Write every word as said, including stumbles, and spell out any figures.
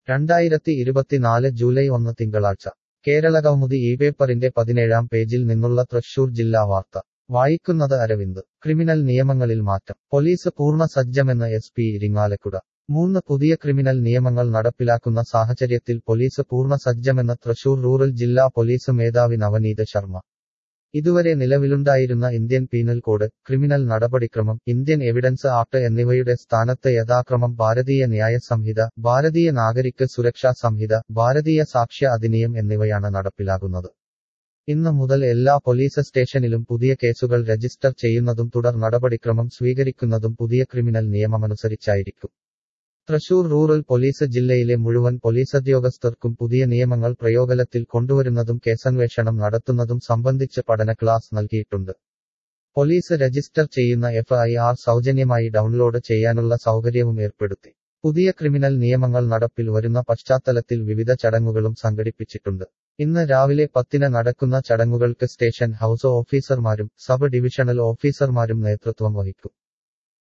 രണ്ടായിരത്തി ഇരുപത്തിനാല് ജൂലൈ ഒന്ന് തിങ്കളാഴ്ച കേരളകൗമുദി ഈ പേപ്പറിന്റെ പതിനേഴാം പേജിൽ നിന്നുള്ള തൃശൂർ ജില്ലാ വാർത്ത വായിക്കുന്നത് അരവിന്ദ് ക്രിമിനൽ നിയമങ്ങളിൽ മാറ്റം പോലീസ് പൂർണ്ണ സജ്ജമെന്ന് എസ് പി ഇരിങ്ങാലക്കുട മൂന്ന് പുതിയ ക്രിമിനൽ നിയമങ്ങൾ നടപ്പിലാക്കുന്ന സാഹചര്യത്തിൽ പോലീസ് പൂർണ്ണ സജ്ജമെന്ന് തൃശൂർ റൂറൽ ജില്ലാ പോലീസ് മേധാവി നവനീത് ശർമ്മ ഇതുവരെ നിലവിലുണ്ടായിരുന്ന ഇന്ത്യൻ പീനൽ കോഡ് ക്രിമിനൽ നടപടിക്രമം ഇന്ത്യൻ എവിഡൻസ് ആക്ട് എന്നിവയുടെ സ്ഥാനത്ത് യഥാക്രമം ഭാരതീയ ന്യായ സംഹിത ഭാരതീയ നാഗരിക് സുരക്ഷാ സംഹിത ഭാരതീയ സാക്ഷ്യ അധിനിയം എന്നിവയാണ് നടപ്പിലാകുന്നത് ഇന്ന് മുതൽ എല്ലാ പോലീസ് സ്റ്റേഷനിലും പുതിയ കേസുകൾ രജിസ്റ്റർ ചെയ്യുന്നതും തുടർ നടപടിക്രമം സ്വീകരിക്കുന്നതും പുതിയ ക്രിമിനൽ നിയമമനുസരിച്ചായിരിക്കും തൃശൂർ റൂറൽ പോലീസ് ജില്ലയിലെ മുഴുവൻ പോലീസുദ്യോഗസ്ഥർക്കും പുതിയ നിയമങ്ങൾ പ്രയോഗത്തിൽ കൊണ്ടുവരുന്നതും കേസന്വേഷണം നടത്തുന്നതും സംബന്ധിച്ച് പഠന ക്ലാസ് നൽകിയിട്ടുണ്ട് പോലീസ് രജിസ്റ്റർ ചെയ്യുന്ന എഫ് ഐ ആർ സൗജന്യമായി ഡൗൺലോഡ് ചെയ്യാനുള്ള സൗകര്യവും ഏർപ്പെടുത്തി പുതിയ ക്രിമിനൽ നിയമങ്ങൾ നടപ്പിൽ വരുന്ന പശ്ചാത്തലത്തിൽ വിവിധ ചടങ്ങുകളും സംഘടിപ്പിച്ചിട്ടുണ്ട് ഇന്ന് രാവിലെ പത്തിന് നടക്കുന്ന ചടങ്ങുകൾക്ക് സ്റ്റേഷൻ ഹൌസ് ഓഫീസർമാരും സബ് ഡിവിഷണൽ ഓഫീസർമാരും നേതൃത്വം വഹിക്കും